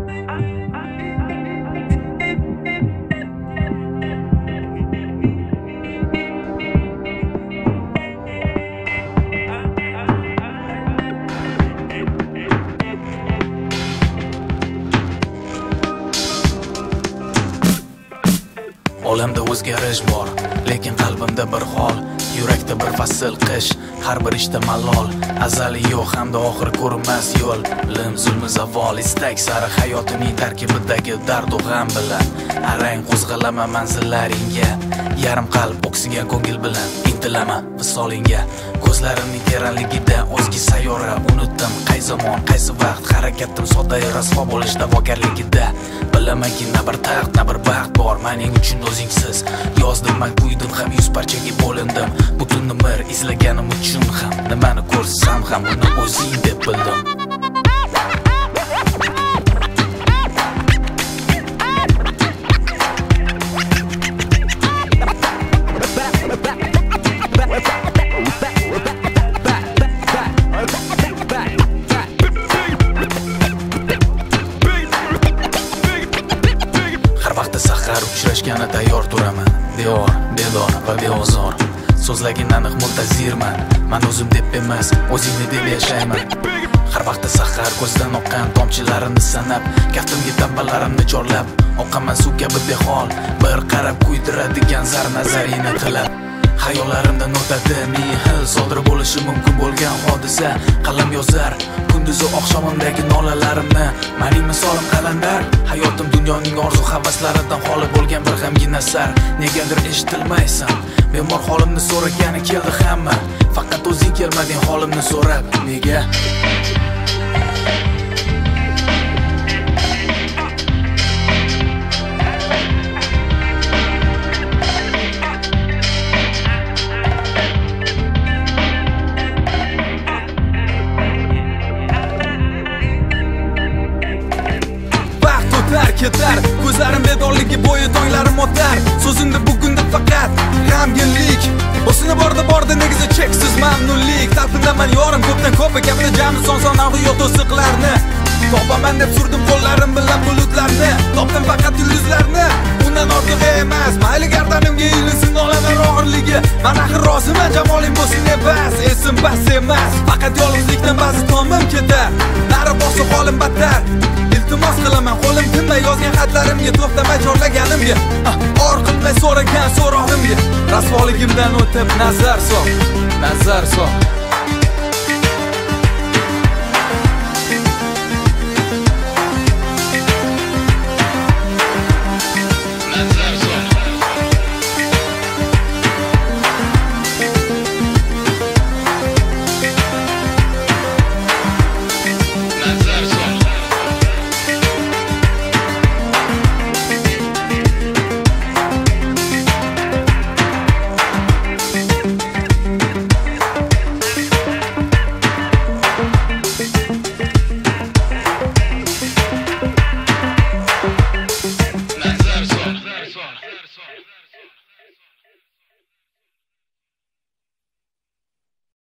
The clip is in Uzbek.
Olamda o'zgarish bor, lekin qalbimda bir hol, yurakda bir fasl qish, har bir ishda malol, azali yo'q hamda oxir ko'rinmas yo'l, lim zulmi zavol, istak sari hayotining tarkibidagi dard u g'am bilan, arang qo'zg'alaman manzillaringga, yarim qalb o'ksigan ko'ngil bilan intilaman visolingga, ko'zlarimning teranligida o'zga sayyora unutdim, qay zamon, qaysi vaqt, harakatim sodda rasvo bo'lish da'vogarligida, bilamanki na bir taxt, na bir baxt bor mening uchun o'zingsiz, yozdim man kuydim ham 100 parchaga bo'lindim, butun umr izlaganim uchun ham nimani ko'rsam ham uni o'zing deb bildim. Sahar uchrashgani tayyor turaman, devor, bedor va beozor, so'zlagin aniq muntazirman, men o'zim deb emas, o'zingni deb yashayman. Har vaqtda sahar ko'zdan oqqan tomchilarini sanab, kaftimga tambalarimni chorlab, oqaman suv kabi behol, bir qarab kuydiradigan zar nazarini tilab. Hayollarimdan o'tadi ming xil sodir bo'lishi mumkin bo'lgan hodisa, qalam yozar kunduzi oqshomimdagi nolalarimni, mening misolim qalandar, hayotim dunyoning orzu havaslaridan xoli bo'lgan bir g'amgin asar. Negadir eshitilmaysan, bemor holimni so'ragani keldi hamma, faqat o'zing kelmading holimni so'rab. Nega? Ketar, ko'zlarim bedorligi bo'yi tonglarim o'tar, so'zingda bugunda faqat g'amginlik, o'sini borda negizi cheksiz mamnunlik, talpinaman yorim ko'pdan ko'p gapini jami son-sonavi yo'q to'siqlarni, topaman deb surdim qo'llarim bilan bulutlarni, topdim faqat yulduzlarni, undan ortiq emas, mayli gardanimga ilinsin olaman og'irligi, men axir roziman jamoling bo'lsin bas, esim bas emas, faqat yolg'izlikdan ba'zi tomim ketar, nari borsa holim battar. Iltimos qilaman qo'lim tinmay yozgan xatlarimga, to'xtamay chorlaganimga, or qilmay so'ragan so'rog'imga, rasvoligimdan o'tib nazar sol.